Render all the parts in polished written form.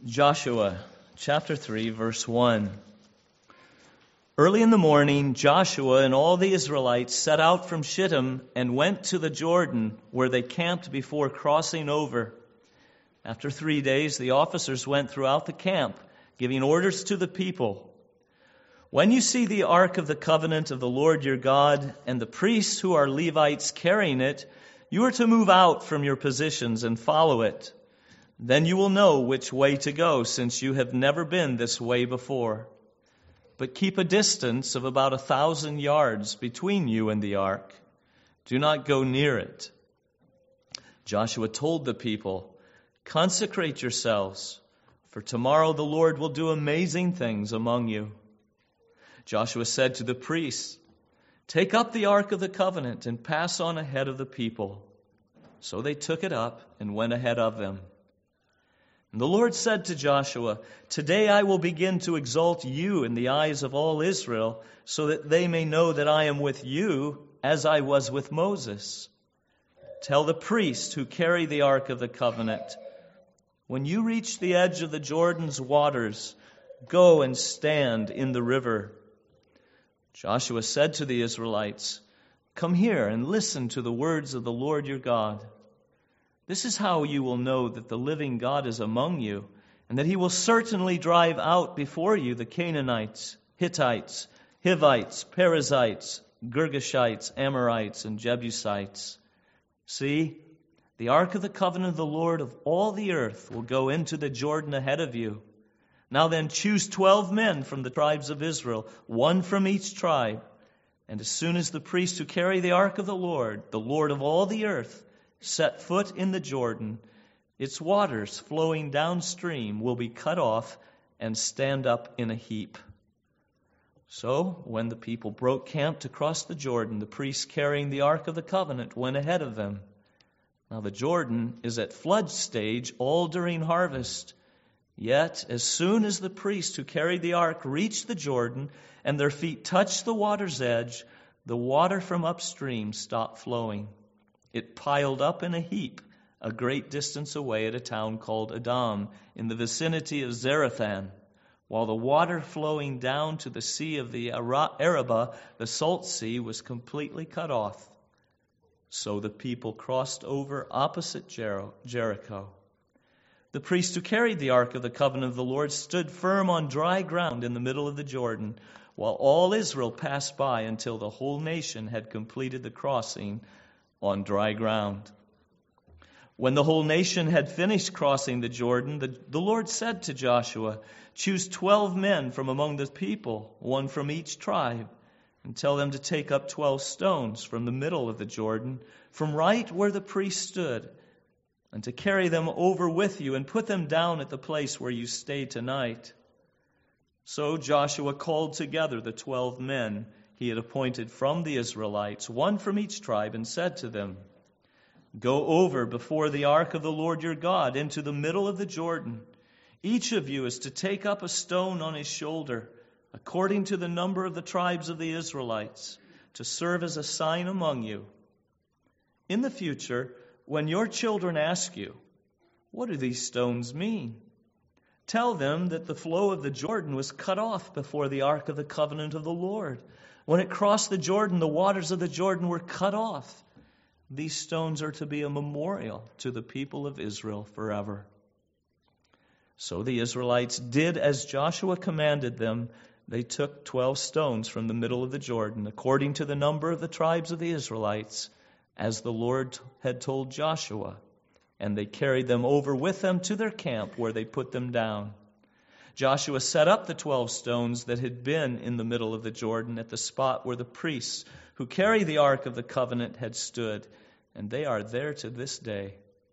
Joshua chapter 3, verse 1. Early in the morning, Joshua and all the Israelites set out from Shittim and went to the Jordan, where they camped before crossing over. After 3 days, the officers went throughout the camp, giving orders to the people. When you see the ark of the covenant of the Lord your God and the priests who are Levites carrying it, you are to move out from your positions and follow it. Then you will know which way to go, since you have never been this way before. But keep a distance of about 1,000 yards between you and the ark. Do not go near it. Joshua told the people, "Consecrate yourselves, for tomorrow the Lord will do amazing things among you." Joshua said to the priests, "Take up the ark of the covenant and pass on ahead of the people." So they took it up and went ahead of them. And the Lord said to Joshua, "Today I will begin to exalt you in the eyes of all Israel, so that they may know that I am with you as I was with Moses. Tell the priests who carry the ark of the covenant, when you reach the edge of the Jordan's waters, go and stand in the river." Joshua said to the Israelites, "Come here and listen to the words of the Lord your God. This is how you will know that the living God is among you, and that he will certainly drive out before you the Canaanites, Hittites, Hivites, Perizzites, Girgashites, Amorites, and Jebusites. See, the ark of the covenant of the Lord of all the earth will go into the Jordan ahead of you. Now then, choose 12 men from the tribes of Israel, one from each tribe. And as soon as the priests who carry the ark of the Lord of all the earth, set foot in the Jordan, its waters flowing downstream will be cut off and stand up in a heap." So when the people broke camp to cross the Jordan, the priests carrying the ark of the covenant went ahead of them. Now the Jordan is at flood stage all during harvest. Yet as soon as the priests who carried the ark reached the Jordan and their feet touched the water's edge, the water from upstream stopped flowing. It piled up in a heap a great distance away at a town called Adam, in the vicinity of Zarethan, while the water flowing down to the sea of the Arabah, the Salt Sea, was completely cut off. So the people crossed over opposite Jericho. The priests who carried the ark of the covenant of the Lord stood firm on dry ground in the middle of the Jordan, while all Israel passed by until the whole nation had completed the crossing on dry ground. When the whole nation had finished crossing the Jordan, the Lord said to Joshua, "Choose 12 men from among the people, one from each tribe, and tell them to take up 12 stones from the middle of the Jordan, from right where the priest stood, and to carry them over with you and put them down at the place where you stay tonight." So Joshua called together the 12 men he had appointed from the Israelites, one from each tribe, and said to them, "Go over before the ark of the Lord your God into the middle of the Jordan. Each of you is to take up a stone on his shoulder, according to the number of the tribes of the Israelites, to serve as a sign among you. In the future, when your children ask you, 'What do these stones mean?' tell them that the flow of the Jordan was cut off before the ark of the covenant of the Lord. When it crossed the Jordan, the waters of the Jordan were cut off. These stones are to be a memorial to the people of Israel forever." So the Israelites did as Joshua commanded them. They took 12 stones from the middle of the Jordan, according to the number of the tribes of the Israelites, as the Lord had told Joshua, and they carried them over with them to their camp, where they put them down. Joshua set up the 12 stones that had been in the middle of the Jordan at the spot where the priests who carry the ark of the covenant had stood, and they are there to this day.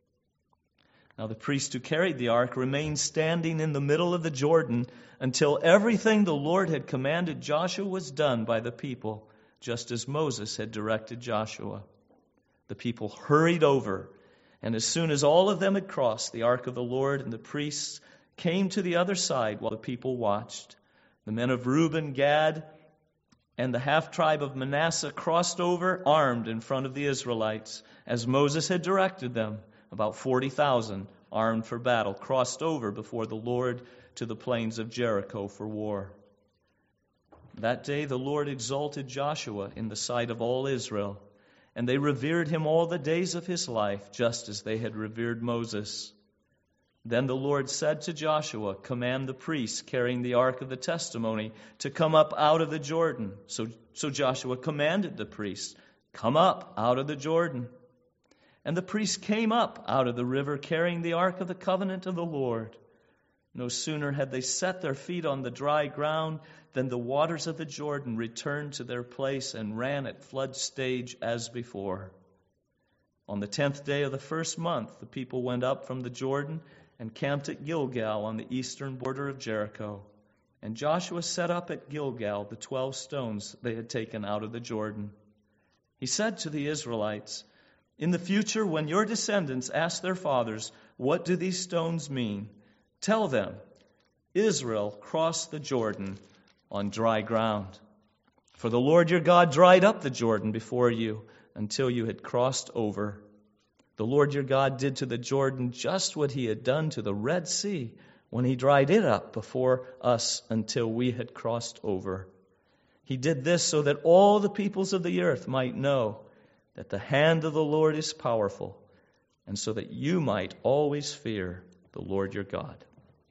Now the priests who carried the ark remained standing in the middle of the Jordan until everything the Lord had commanded Joshua was done by the people, just as Moses had directed Joshua. The people hurried over, and as soon as all of them had crossed, the ark of the Lord and the priests came to the other side while the people watched. The men of Reuben, Gad, and the half-tribe of Manasseh crossed over armed in front of the Israelites, as Moses had directed them, about 40,000 armed for battle, crossed over before the Lord to the plains of Jericho for war. That day the Lord exalted Joshua in the sight of all Israel, and they revered him all the days of his life, just as they had revered Moses. Then the Lord said to Joshua, "Command the priests carrying the ark of the testimony to come up out of the Jordan." So Joshua commanded the priests, "Come up out of the Jordan." And the priests came up out of the river carrying the ark of the covenant of the Lord. No sooner had they set their feet on the dry ground than the waters of the Jordan returned to their place and ran at flood stage as before. On the 10th day of the first month, the people went up from the Jordan and camped at Gilgal on the eastern border of Jericho. And Joshua set up at Gilgal the 12 stones they had taken out of the Jordan. He said to the Israelites, "In the future, when your descendants ask their fathers, 'What do these stones mean?' tell them, 'Israel crossed the Jordan on dry ground.' For the Lord your God dried up the Jordan before you until you had crossed over. The Lord your God did to the Jordan just what he had done to the Red Sea when he dried it up before us until we had crossed over. He did this so that all the peoples of the earth might know that the hand of the Lord is powerful, and so that you might always fear the Lord your God."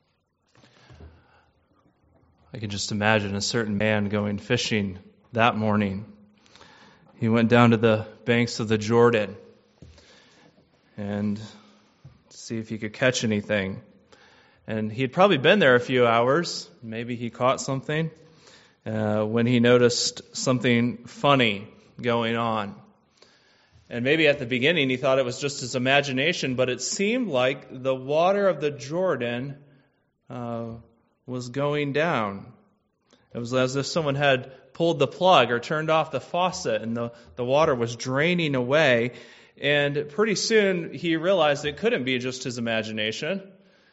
I can just imagine a certain man going fishing that morning. He went down to the banks of the Jordan and see if he could catch anything. And he'd probably been there a few hours. Maybe he caught something when he noticed something funny going on. And maybe at the beginning he thought it was just his imagination, but it seemed like the water of the Jordan was going down. It was as if someone had pulled the plug or turned off the faucet and the water was draining away. And pretty soon he realized it couldn't be just his imagination.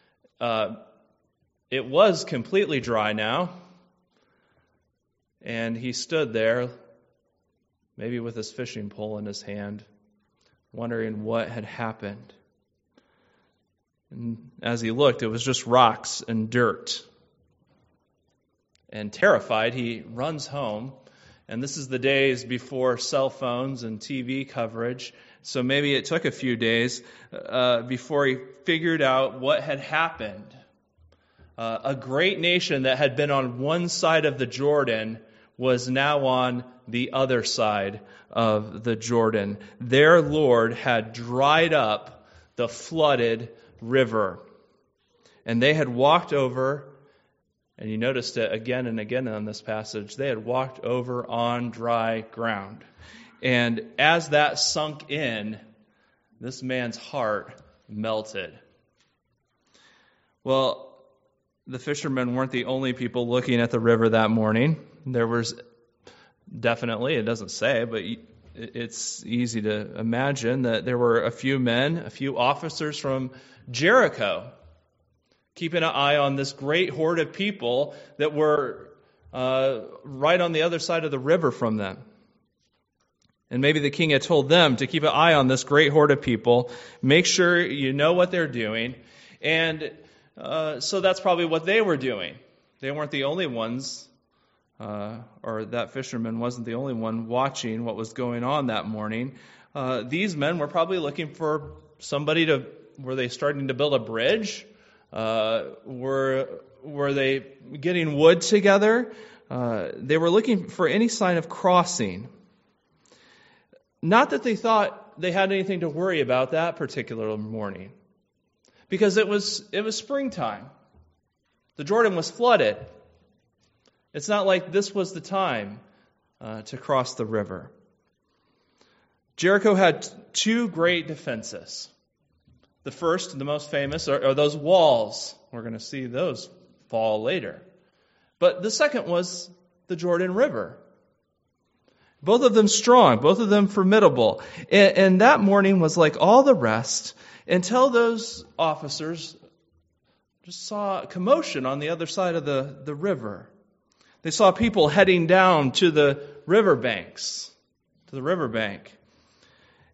It was completely dry now. And he stood there, maybe with his fishing pole in his hand, wondering what had happened. And as he looked, it was just rocks and dirt. And terrified, he runs home. And this is the days before cell phones and TV coverage. So maybe it took a few days before he figured out what had happened. A great nation that had been on one side of the Jordan was now on the other side of the Jordan. Their Lord had dried up the flooded river. And they had walked over, and you noticed it again and again on this passage, they had walked over on dry ground. And as that sunk in, this man's heart melted. Well, the fishermen weren't the only people looking at the river that morning. There was definitely, it doesn't say, but it's easy to imagine that there were a few men, a few officers from Jericho, keeping an eye on this great horde of people that were right on the other side of the river from them. And maybe the king had told them to keep an eye on this great horde of people, make sure you know what they're doing. And so that's probably what they were doing. They weren't the only ones, or that fisherman wasn't the only one watching what was going on that morning. These men were probably looking for somebody were they starting to build a bridge? Were they getting wood together? They were looking for any sign of crossing. Not that they thought they had anything to worry about that particular morning, because it was springtime. The Jordan was flooded. It's not like this was the time to cross the river. Jericho had two great defenses. The first and the most famous are those walls. We're going to see those fall later. But the second was the Jordan River. Both of them strong, both of them formidable. And that morning was like all the rest until those officers just saw a commotion on the other side of the river. They saw people heading down to the riverbanks, to the riverbank.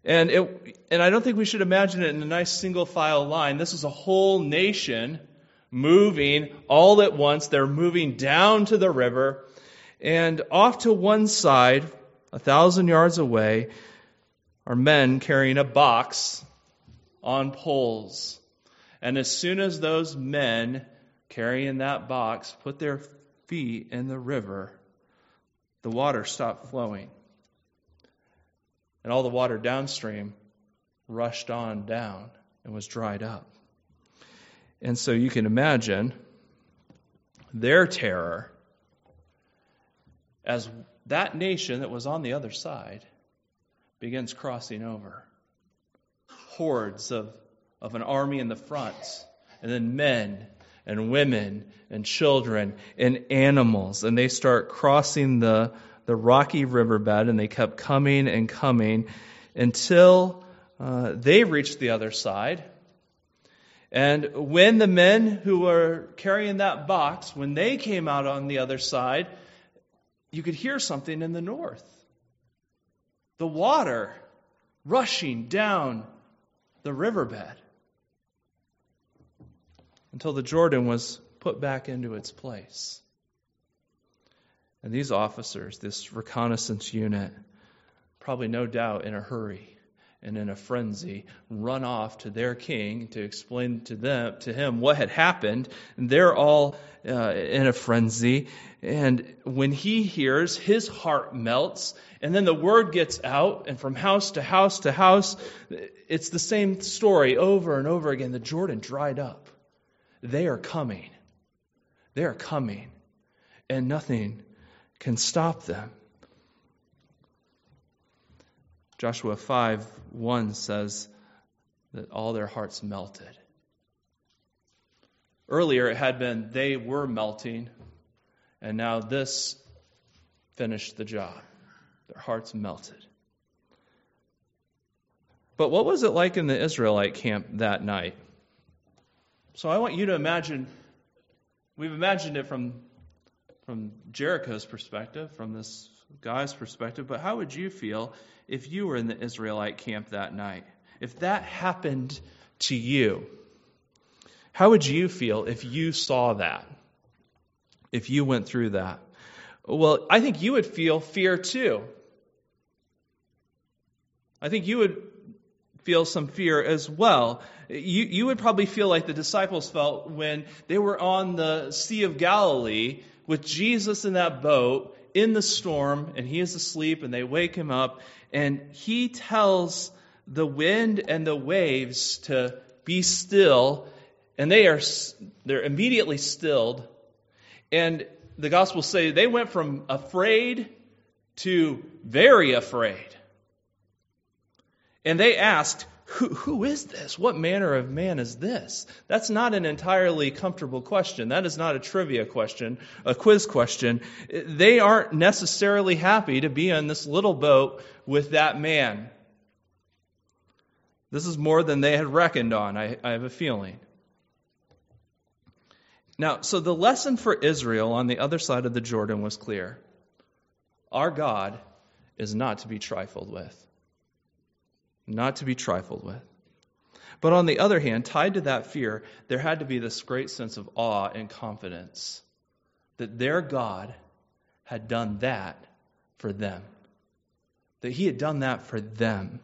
And I don't think we should imagine it in a nice single file line. This is a whole nation moving all at once. They're moving down to the river. And off to one side, 1,000 yards away, are men carrying a box on poles. And as soon as those men carrying that box put their feet in the river, the water stopped flowing. And all the water downstream rushed on down and was dried up. And so you can imagine their terror as that nation that was on the other side begins crossing over. Hordes of an army in the front, and then men and women and children and animals. And they start crossing the rocky riverbed, and they kept coming and coming until they reached the other side. And when the men who were carrying that box, when they came out on the other side, you could hear something in the north. The water rushing down the riverbed until the Jordan was put back into its place. And these officers, this reconnaissance unit, probably no doubt in a hurry and in a frenzy, run off to their king to explain to him what had happened. And they're all in a frenzy. And when he hears, his heart melts. And then the word gets out, and from house to house to house, it's the same story over and over again. The Jordan dried up. They are coming. They are coming. And nothing can stop them. Joshua 5:1 says that all their hearts melted. Earlier it had been they were melting, and now this finished the job. Their hearts melted. But what was it like in the Israelite camp that night? So I want you to imagine, we've imagined it from Jericho's perspective, from this guy's perspective, but how would you feel if you were in the Israelite camp that night? If that happened to you, how would you feel if you saw that? If you went through that? Well, I think you would feel fear too. I think you would feel some fear as well. You would probably feel like the disciples felt when they were on the Sea of Galilee with Jesus in that boat in the storm, and he is asleep, and they wake him up, and he tells the wind and the waves to be still, and they're immediately stilled. And the Gospels say they went from afraid to very afraid. And they asked, who is this? What manner of man is this? That's not an entirely comfortable question. That is not a trivia question, a quiz question. They aren't necessarily happy to be on this little boat with that man. This is more than they had reckoned on, I have a feeling. Now, so the lesson for Israel on the other side of the Jordan was clear. Our God is not to be trifled with. Not to be trifled with. But on the other hand, tied to that fear, there had to be this great sense of awe and confidence that their God had done that for them. That he had done that for them.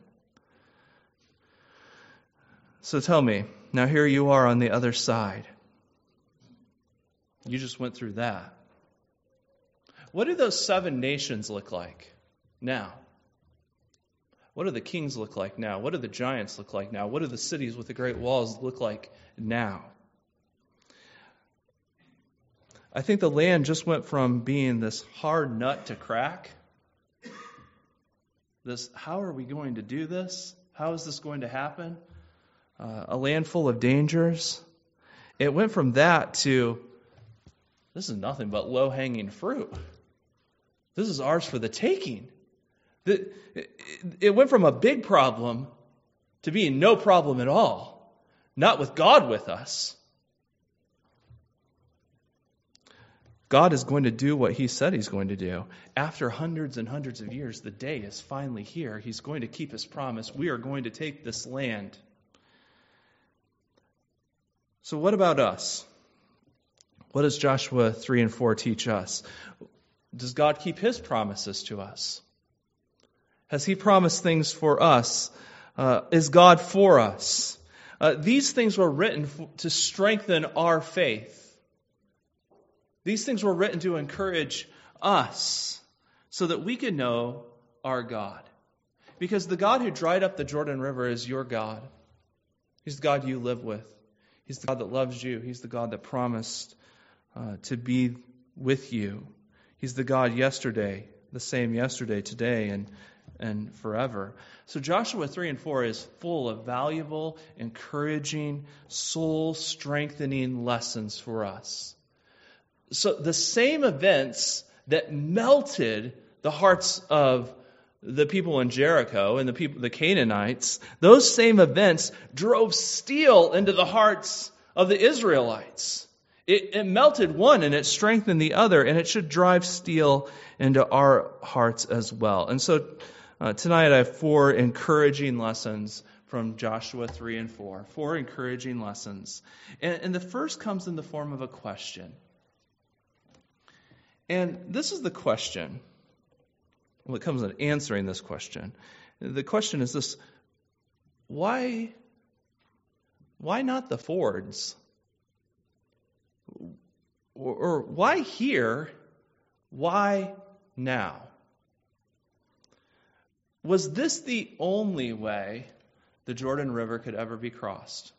So tell me, now here you are on the other side. You just went through that. What do those 7 nations look like now? What do the kings look like now? What do the giants look like now? What do the cities with the great walls look like now? I think the land just went from being this hard nut to crack. How are we going to do this? How is this going to happen? A land full of dangers. It went from that to, this is nothing but low-hanging fruit. This is ours for the taking. It went from a big problem to being no problem at all. Not with God with us. God is going to do what he said he's going to do. After hundreds and hundreds of years, the day is finally here. He's going to keep his promise. We are going to take this land. So what about us? What does Joshua 3 and 4 teach us? Does God keep his promises to us? Has he promised things for us? Is God for us? These things were written to strengthen our faith. These things were written to encourage us so that we can know our God. Because the God who dried up the Jordan River is your God. He's the God you live with. He's the God that loves you. He's the God that promised to be with you. He's the God yesterday, the same yesterday, today, and forever. So Joshua 3 and 4 is full of valuable, encouraging, soul-strengthening lessons for us. So the same events that melted the hearts of the people in Jericho and the Canaanites, those same events drove steel into the hearts of the Israelites. It melted one and it strengthened the other, and it should drive steel into our hearts as well. And so tonight I have 4 encouraging lessons from Joshua 3 and 4. 4 encouraging lessons. And the first comes in the form of a question. And this is the question. Well, it comes in answering this question. The question is this: why not the Fords? Or why here? Why now? Was this the only way the Jordan River could ever be crossed?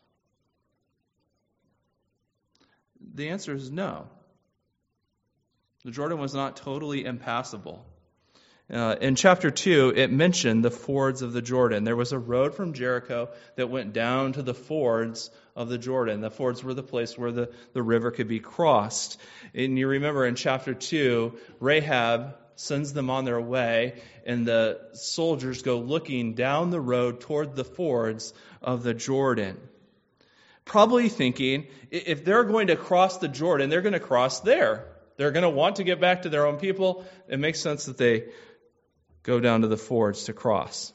The answer is no. The Jordan was not totally impassable. In chapter 2, it mentioned the fords of the Jordan. There was a road from Jericho that went down to the fords of the Jordan. The fords were the place where the river could be crossed. And you remember in chapter 2, Rahab sends them on their way, and the soldiers go looking down the road toward the fords of the Jordan. Probably thinking, if they're going to cross the Jordan, they're going to cross there. They're going to want to get back to their own people. It makes sense that they go down to the fords to cross.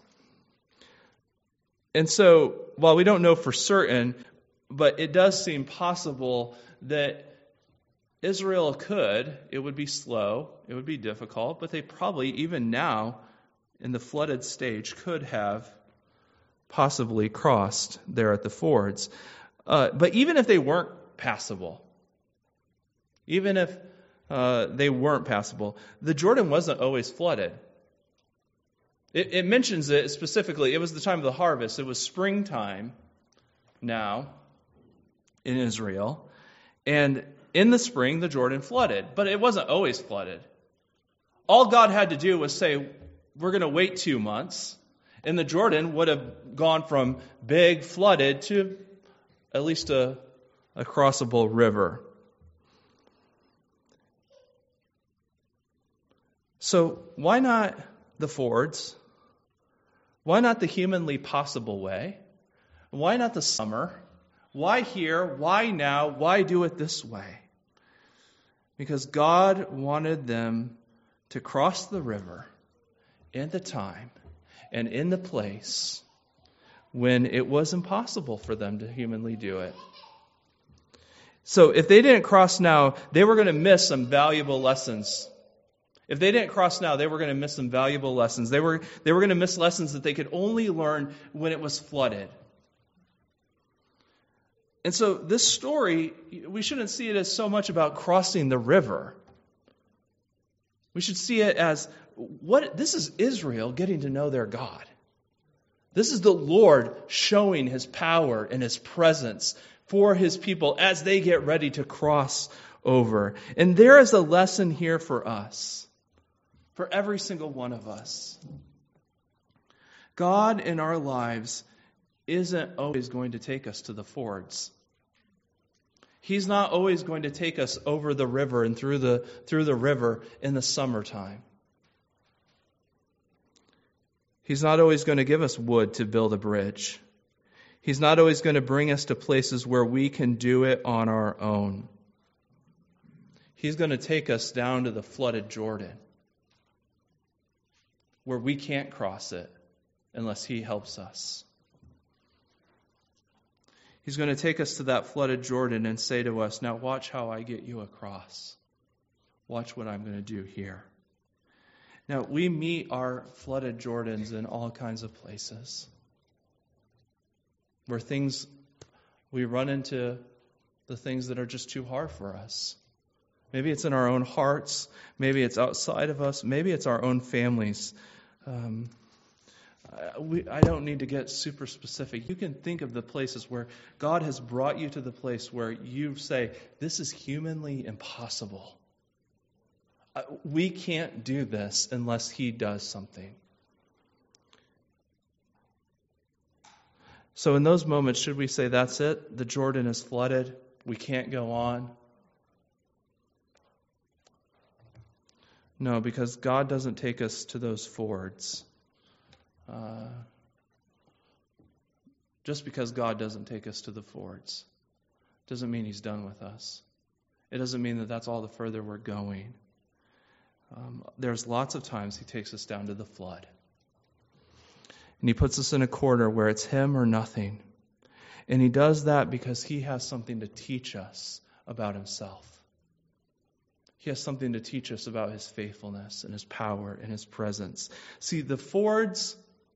And so, while we don't know for certain, but it does seem possible that Israel could. It would be slow. It would be difficult. But they probably, even now, in the flooded stage, could have possibly crossed there at the fords. But even if they weren't passable, the Jordan wasn't always flooded. It mentions it specifically. It was the time of the harvest. It was springtime now in Israel. And in the spring, the Jordan flooded. But it wasn't always flooded. All God had to do was say, we're going to wait 2 months. And the Jordan would have gone from big, flooded, to at least a crossable river. So why not the fords? Why not the humanly possible way? Why not the summer? Why here? Why now? Why do it this way? Because God wanted them to cross the river in the time and in the place when it was impossible for them to humanly do it. So if they didn't cross now, they were going to miss some valuable lessons. If they didn't cross now, they were going to miss some valuable lessons. They were going to miss lessons that they could only learn when it was flooded. And so this story, we shouldn't see it as so much about crossing the river. We should see it as, this is Israel getting to know their God. This is the Lord showing His power and His presence for His people as they get ready to cross over. And there is a lesson here for us. For every single one of us. God in our lives isn't always going to take us to the fords. He's not always going to take us over the river and through the river in the summertime. He's not always going to give us wood to build a bridge. He's not always going to bring us to places where we can do it on our own. He's going to take us down to the flooded Jordan, where we can't cross it unless He helps us. He's going to take us to that flooded Jordan and say to us, now watch how I get you across. Watch what I'm going to do here. Now, we meet our flooded Jordans in all kinds of places where we run into the things that are just too hard for us. Maybe it's in our own hearts. Maybe it's outside of us. Maybe it's our own families. I don't need to get super specific. You can think of the places where God has brought you to the place where you say, this is humanly impossible. We can't do this unless He does something. So in those moments, should we say, that's it? The Jordan is flooded. We can't go on. No, because God doesn't take us to those fords. Just because God doesn't take us to the fords doesn't mean He's done with us. It doesn't mean that that's all the further we're going. There's lots of times He takes us down to the flood. And He puts us in a corner where it's Him or nothing. And He does that because He has something to teach us about Himself. He has something to teach us about His faithfulness and His power and His presence. See, the fords,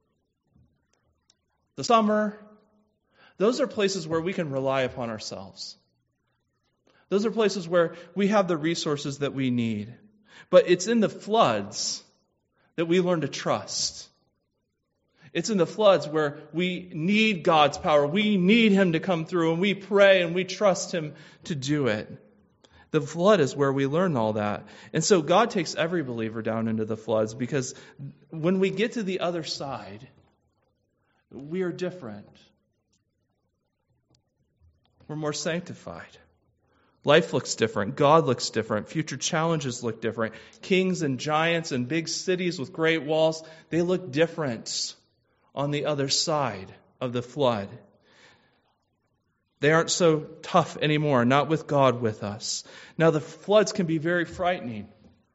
the summer, those are places where we can rely upon ourselves. Those are places where we have the resources that we need. But it's in the floods that we learn to trust. It's in the floods where we need God's power. We need Him to come through, and we pray and we trust Him to do it. The flood is where we learn all that. And so God takes every believer down into the floods, because when we get to the other side, we are different. We're more sanctified. Life looks different. God looks different. Future challenges look different. Kings and giants and big cities with great walls, they look different on the other side of the flood. They aren't so tough anymore, not with God with us. Now, the floods can be very frightening.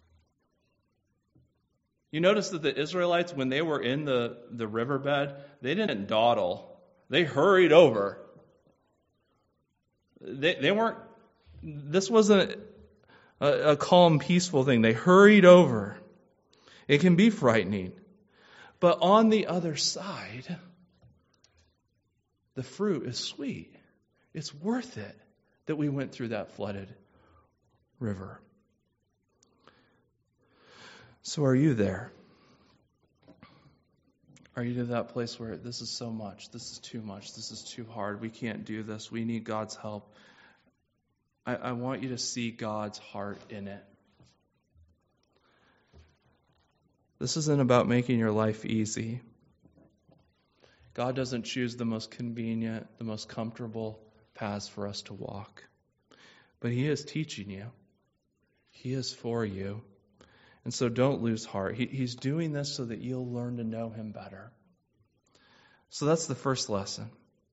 You notice that the Israelites, when they were in the riverbed, they didn't dawdle. They hurried over. They weren't. This wasn't a calm, peaceful thing. They hurried over. It can be frightening. But on the other side, the fruit is sweet. It's worth it that we went through that flooded river. So are you there? Are you to that place where this is so much, this is too much, this is too hard, we can't do this, we need God's help? I want you to see God's heart in it. This isn't about making your life easy. God doesn't choose the most convenient, the most comfortable paths for us to walk. But He is teaching you. He is for you. And so don't lose heart. He's doing this so that you'll learn to know Him better. So that's the first lesson.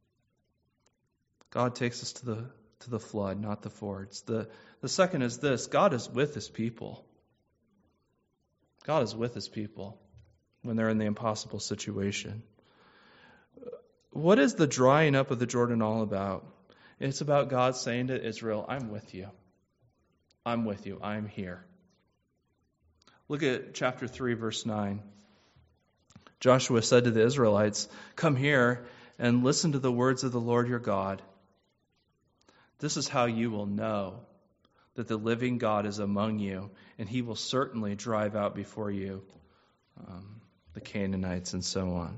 God takes us to the flood, not the fords. The second is this: God is with His people. God is with His people when they're in the impossible situation. What is the drying up of the Jordan all about? It's about God saying to Israel, I'm with you. I'm with you. I'm here. Look at chapter 3, verse 9. Joshua said to the Israelites, come here and listen to the words of the Lord your God. This is how you will know that the living God is among you, and He will certainly drive out before you the Canaanites and so on.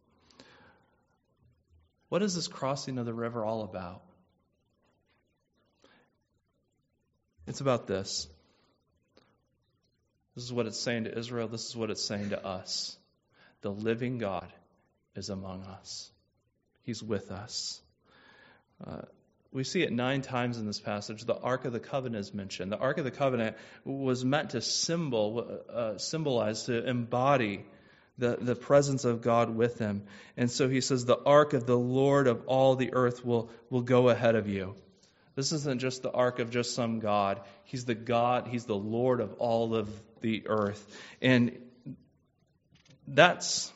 What is this crossing of the river all about? It's about this. This is what it's saying to Israel. This is what it's saying to us. The living God is among us. He's with us. We see it 9 times in this passage. The Ark of the Covenant is mentioned. The Ark of the Covenant was meant to symbolize, to embody the presence of God with Him. And so He says, the Ark of the Lord of all the earth will go ahead of you. This isn't just the ark of just some God. He's the God, He's the Lord of all of the earth. And that's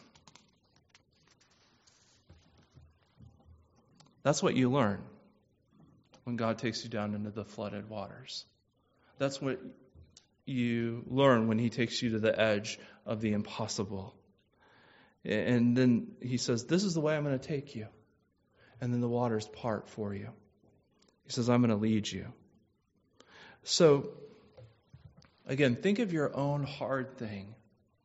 what you learn when God takes you down into the flooded waters. That's what you learn when He takes you to the edge of the impossible. And then He says, this is the way I'm going to take you. And then the waters part for you. He says, I'm going to lead you. So, again, think of your own hard thing.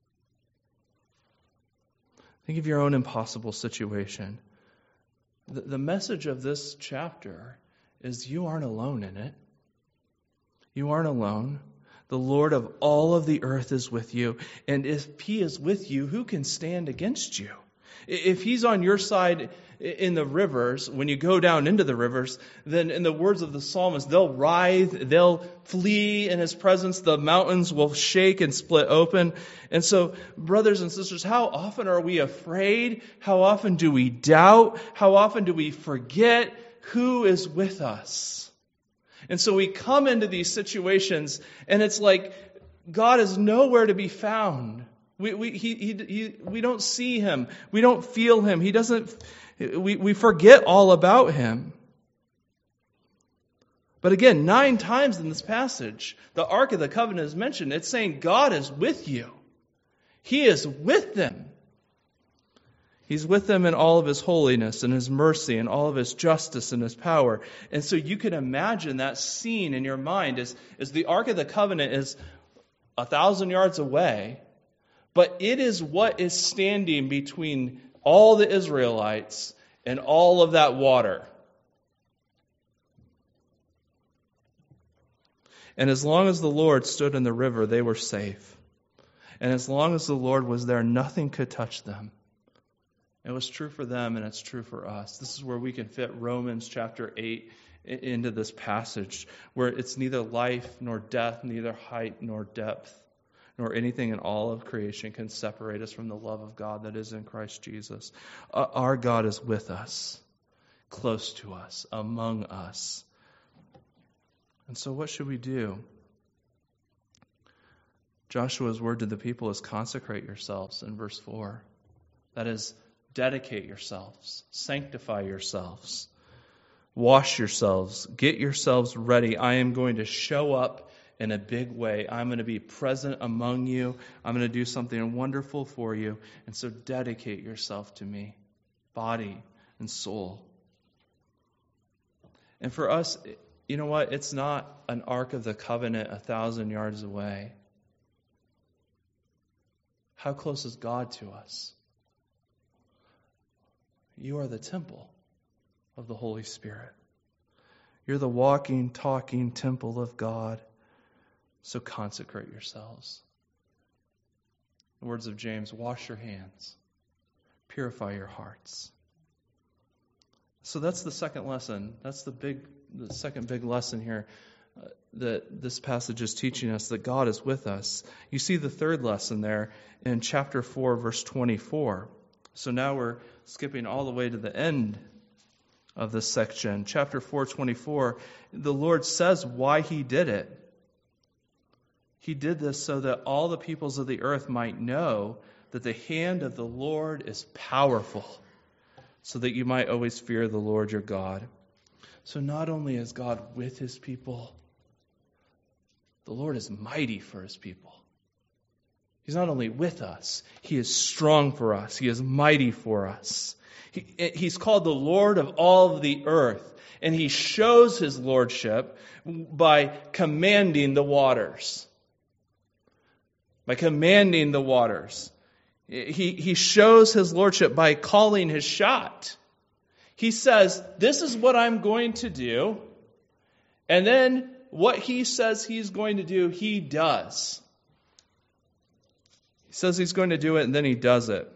Think of your own impossible situation. The message of this chapter is you aren't alone in it. You aren't alone. The Lord of all of the earth is with you. And if He is with you, who can stand against you? If He's on your side in the rivers, when you go down into the rivers, then in the words of the psalmist, they'll writhe, they'll flee in His presence, the mountains will shake and split open. And so, brothers and sisters, how often are we afraid? How often do we doubt? How often do we forget who is with us? And so we come into these situations, and it's like God is nowhere to be found. We don't see Him. We don't feel Him. He doesn't. We forget all about Him. But again, 9 times in this passage, the Ark of the Covenant is mentioned. It's saying God is with you. He is with them. He's with them in all of His holiness and His mercy and all of His justice and His power. And so you can imagine that scene in your mind as the Ark of the Covenant is 1,000 yards away, but it is what is standing between all the Israelites and all of that water. And as long as the Lord stood in the river, they were safe. And as long as the Lord was there, nothing could touch them. It was true for them, and it's true for us. This is where we can fit Romans chapter 8 into this passage, where it's neither life nor death, neither height nor depth, nor anything in all of creation can separate us from the love of God that is in Christ Jesus. Our God is with us, close to us, among us. And so what should we do? Joshua's word to the people is consecrate yourselves in verse 4. That is, dedicate yourselves, sanctify yourselves, wash yourselves, get yourselves ready. I am going to show up in a big way. I'm going to be present among you. I'm going to do something wonderful for you. And so dedicate yourself to me, body and soul. And for us, you know what? It's not an Ark of the Covenant 1,000 yards away. How close is God to us? You are the temple of the Holy Spirit. You're the walking, talking temple of God. So consecrate yourselves. The words of James, wash your hands, purify your hearts. So that's the second lesson. That's the second big lesson here that this passage is teaching us, that God is with us. You see the third lesson there in chapter 4, verse 24. So now we're skipping all the way to the end of this section. Chapter 4:24, the Lord says why He did it. He did this so that all the peoples of the earth might know that the hand of the Lord is powerful, so that you might always fear the Lord your God. So not only is God with His people, the Lord is mighty for His people. He's not only with us, He is strong for us. He is mighty for us. He's called the Lord of all of the earth, and He shows His lordship by commanding the waters. By commanding the waters. He shows His lordship by calling His shot. He says, this is what I'm going to do. And then what He says He's going to do, He does. He says He's going to do it, and then He does it.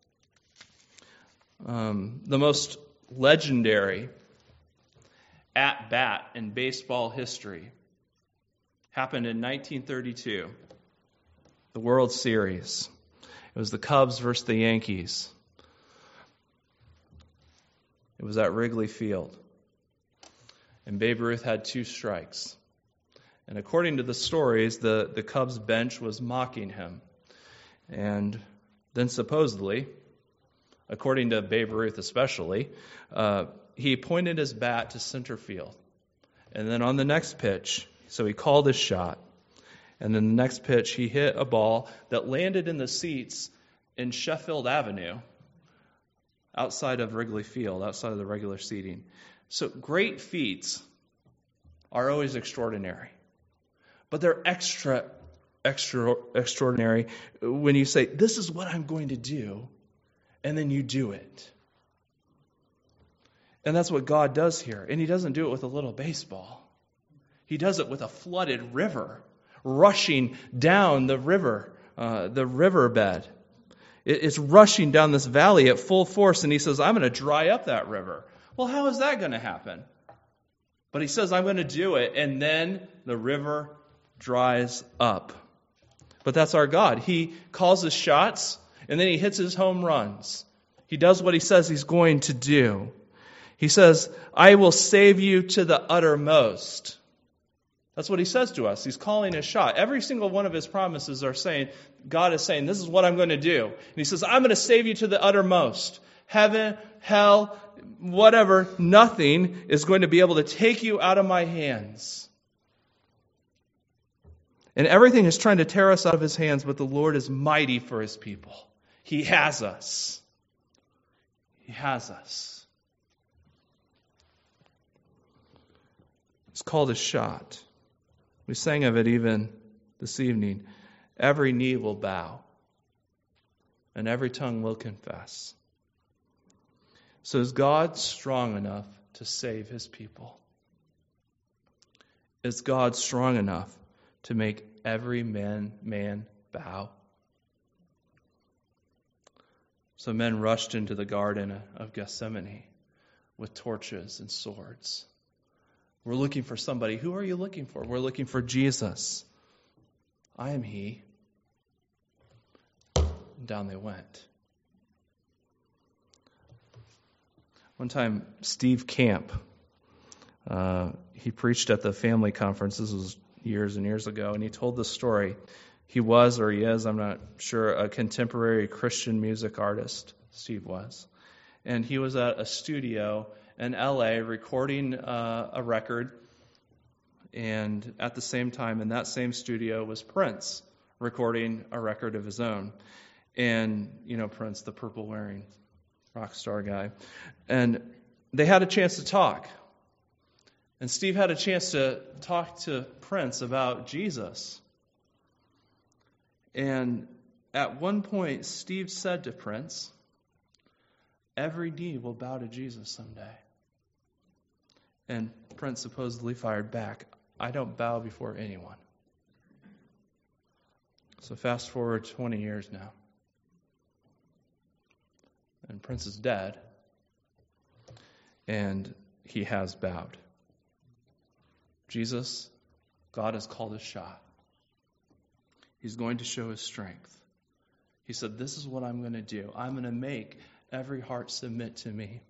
The most legendary at-bat in baseball history happened in 1932. The World Series. It was the Cubs versus the Yankees. It was at Wrigley Field. And Babe Ruth had 2 strikes. And according to the stories, the Cubs bench was mocking him. And then supposedly, according to Babe Ruth especially, he pointed his bat to center field. And then on the next pitch, so he called his shot. And then the next pitch, he hit a ball that landed in the seats in Sheffield Avenue, outside of Wrigley Field, outside of the regular seating. So great feats are always extraordinary. But they're extraordinary when you say, this is what I'm going to do, and then you do it. And that's what God does here. And he doesn't do it with a little baseball. He does it with a flooded river, rushing down the riverbed. It's rushing down this valley at full force, and he says, I'm going to dry up that river. Well, how is that going to happen? But he says, I'm going to do it, and then the river dries up. But that's our God. He calls his shots, and then he hits his home runs. He does what he says he's going to do. He says, I will save you to the uttermost. That's what he says to us. He's calling his shot. Every single one of his promises are saying, God is saying, this is what I'm going to do. And he says, I'm going to save you to the uttermost. Heaven, hell, whatever, nothing is going to be able to take you out of my hands. And everything is trying to tear us out of his hands, but the Lord is mighty for his people. He has us. He has us. It's called a shot. We sang of it even this evening. Every knee will bow, and every tongue will confess. So is God strong enough to save his people? Is God strong enough to make every man bow? So men rushed into the Garden of Gethsemane with torches and swords. We're looking for somebody. Who are you looking for? We're looking for Jesus. I am he. And down they went. One time, Steve Camp, he preached at the family conference. This was years and years ago, and he told the story. He was, or he is, I'm not sure, a contemporary Christian music artist. Steve was. And he was at a studio in LA recording a record, and at the same time in that same studio was Prince recording a record of his own. And, you know, Prince, the purple wearing rock star guy. And they had a chance to talk. And Steve had a chance to talk to Prince about Jesus. And at one point, Steve said to Prince, every knee will bow to Jesus someday. And Prince supposedly fired back, I don't bow before anyone. So fast forward 20 years now. And Prince is dead. And he has bowed. Jesus, God has called his shot. He's going to show his strength. He said, this is what I'm going to do. I'm going to make every heart submit to me.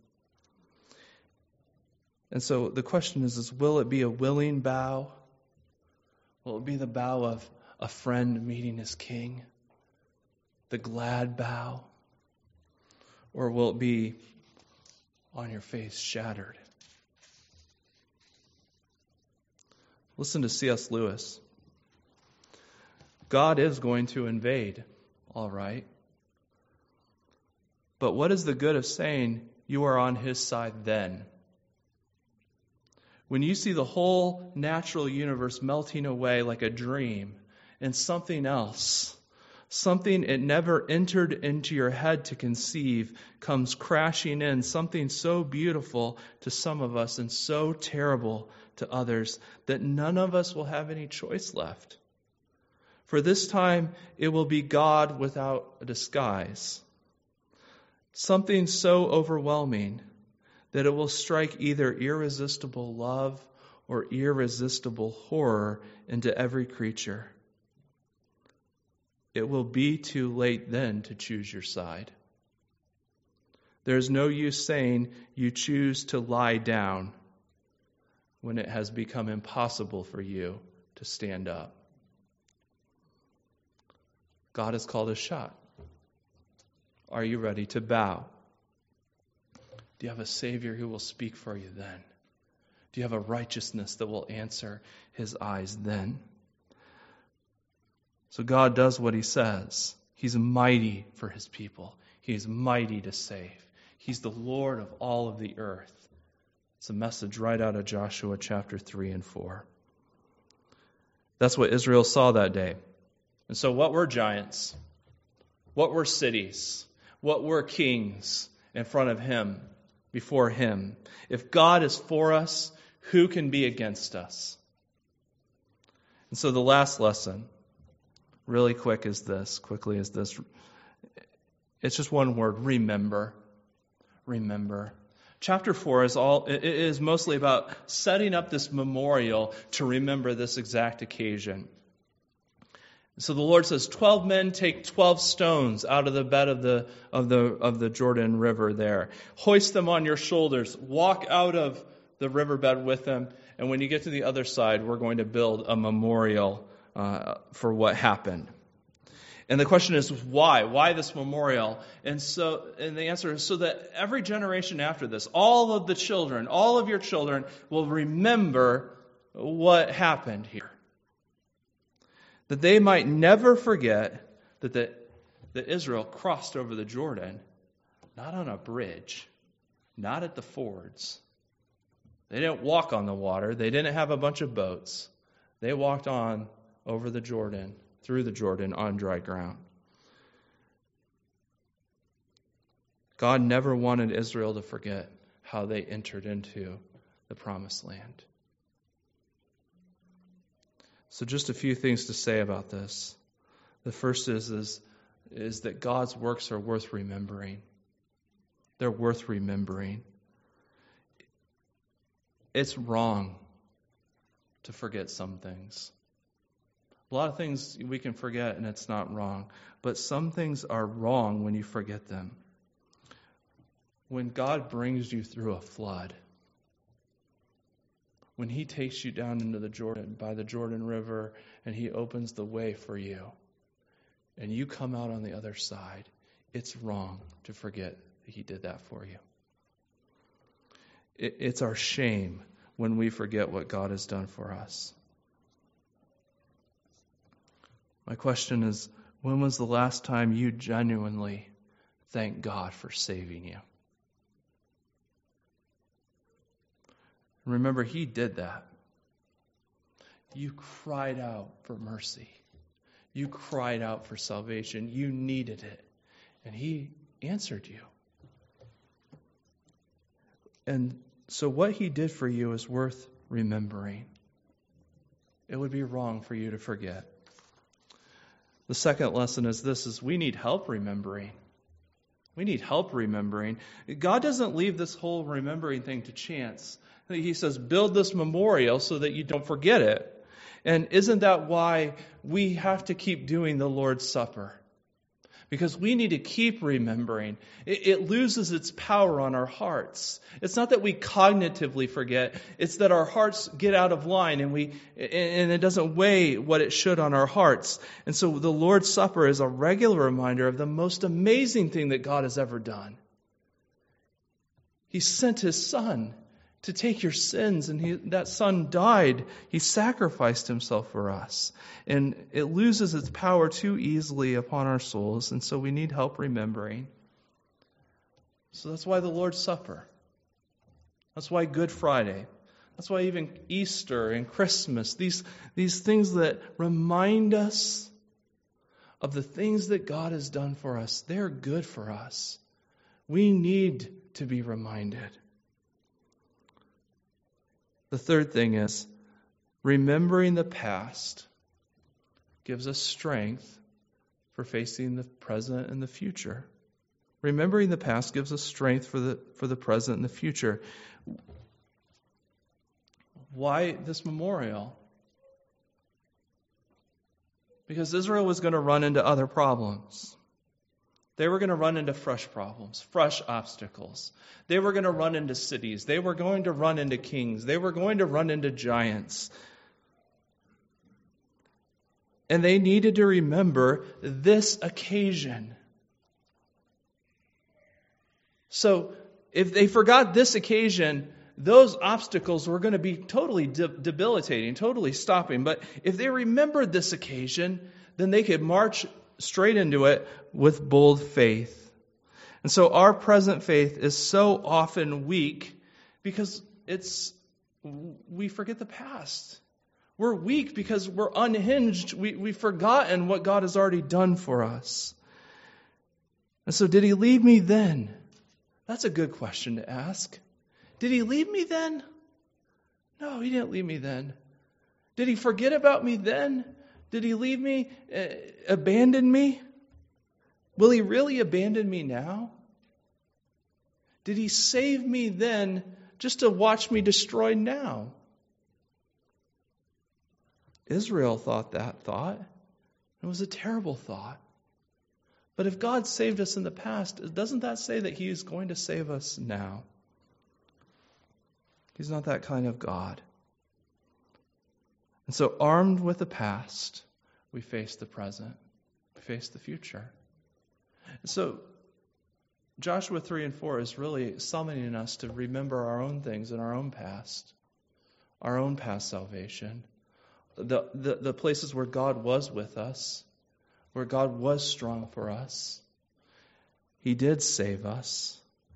And so the question is will it be a willing bow? Will it be the bow of a friend meeting his king? The glad bow? Or will it be on your face shattered? Listen to C.S. Lewis. God is going to invade, all right. But what is the good of saying you are on his side then? When you see the whole natural universe melting away like a dream and something else, something it never entered into your head to conceive, comes crashing in, something so beautiful to some of us and so terrible to others that none of us will have any choice left. For this time, it will be God without a disguise. Something so overwhelming that it will strike either irresistible love or irresistible horror into every creature. It will be too late then to choose your side. There's no use saying you choose to lie down. when it has become impossible for you to stand up. God has called a shot. Are you ready to bow? Do you have a Savior who will speak for you then? Do you have a righteousness that will answer his eyes then? So God does what he says. He's mighty for his people. He is mighty to save. He's the Lord of all of the earth. It's a message right out of Joshua chapter 3 and 4. That's what Israel saw that day. And so what were giants? What were cities? What were kings in front of him, before him? If God is for us, who can be against us? And so the last lesson, really quickly is this. It's just one word: remember. Remember. Chapter 4 is mostly about setting up this memorial to remember this exact occasion. So the Lord says, 12 men take 12 stones out of the bed of the Jordan River there. Hoist them on your shoulders. Walk out of the riverbed with them. And when you get to the other side, we're going to build a memorial for what happened. And the question is, why? Why this memorial? And the answer is so that every generation after this, all of your children will remember what happened here. That they might never forget that Israel crossed over the Jordan, not on a bridge, not at the fords. They didn't walk on the water. They didn't have a bunch of boats. They walked on over the Jordan, through the Jordan, on dry ground. God never wanted Israel to forget how they entered into the promised land. So just a few things to say about this. The first is that God's works are worth remembering. They're worth remembering. It's wrong to forget some things. A lot of things we can forget and it's not wrong. But some things are wrong when you forget them. When God brings you through a flood, when he takes you down into the Jordan, by the Jordan River, and he opens the way for you, and you come out on the other side, it's wrong to forget that he did that for you. It's our shame when we forget what God has done for us. My question is, when was the last time you genuinely thanked God for saving you? Remember, he did that. You cried out for mercy. You cried out for salvation. You needed it. And he answered you. And so what he did for you is worth remembering. It would be wrong for you to forget. The second lesson is we need help remembering. We need help remembering. God doesn't leave this whole remembering thing to chance. He says, build this memorial so that you don't forget it. And isn't that why we have to keep doing the Lord's Supper? Because we need to keep remembering. It loses its power on our hearts. It's not that we cognitively forget. It's that our hearts get out of line and it doesn't weigh what it should on our hearts. And so the Lord's Supper is a regular reminder of the most amazing thing that God has ever done. He sent his Son to take your sins, and that Son died. He sacrificed himself for us. And it loses its power too easily upon our souls, and so we need help remembering. So that's why the Lord's Supper. That's why Good Friday. That's why even Easter and Christmas, these things that remind us of the things that God has done for us, they're good for us. We need to be reminded. The third thing is, remembering the past gives us strength for facing the present and the future. Remembering the past gives us strength for the present and the future. Why this memorial? Because Israel was going to run into other problems. They were going to run into fresh problems, fresh obstacles. They were going to run into cities. They were going to run into kings. They were going to run into giants. And they needed to remember this occasion. So if they forgot this occasion, those obstacles were going to be totally debilitating, totally stopping. But if they remembered this occasion, then they could march straight into it with bold faith. And so our present faith is so often weak because we forget the past. We're weak because we're unhinged. We've forgotten what God has already done for us. And so did he leave me then? That's a good question to ask. Did he leave me then? No, he didn't leave me then. Did he forget about me then? Did he leave me, abandon me? Will he really abandon me now? Did he save me then just to watch me destroyed now? Israel thought that thought. It was a terrible thought. But if God saved us in the past, doesn't that say that he is going to save us now? He's not that kind of God. And so armed with the past, we face the present. We face the future. And so Joshua 3 and 4 is really summoning us to remember our own things in our own past salvation, the places where God was with us, where God was strong for us. He did save us.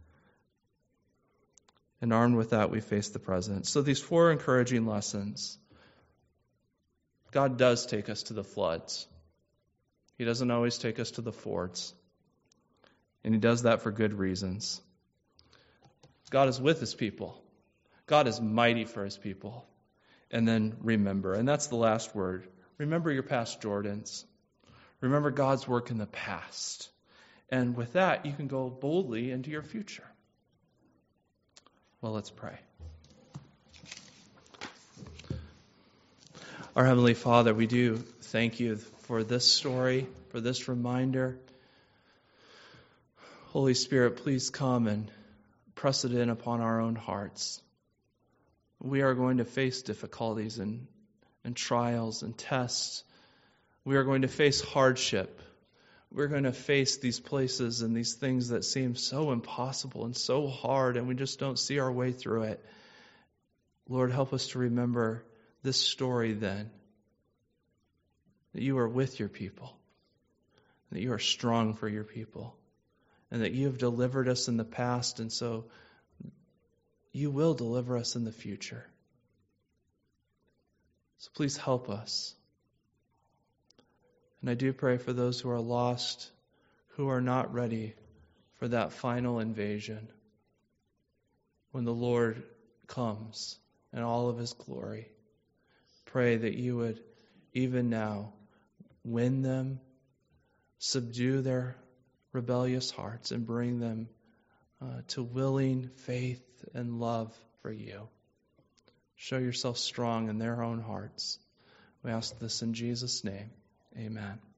And armed with that, we face the present. So these 4 encouraging lessons. God does take us to the floods. He doesn't always take us to the fords. And he does that for good reasons. God is with his people. God is mighty for his people. And then remember. And that's the last word. Remember your past Jordans. Remember God's work in the past. And with that, you can go boldly into your future. Well, let's pray. Our Heavenly Father, we do thank you for this story, for this reminder. Holy Spirit, please come and press it in upon our own hearts. We are going to face difficulties and trials and tests. We are going to face hardship. We're going to face these places and these things that seem so impossible and so hard, and we just don't see our way through it. Lord, help us to remember this story then, that you are with your people, that you are strong for your people, and that you have delivered us in the past, and so you will deliver us in the future. So please help us. And I do pray for those who are lost, who are not ready for that final invasion, when the Lord comes in all of his glory. Pray that you would, even now, win them, subdue their rebellious hearts, and bring them to willing faith and love for you. Show yourself strong in their own hearts. We ask this in Jesus' name. Amen.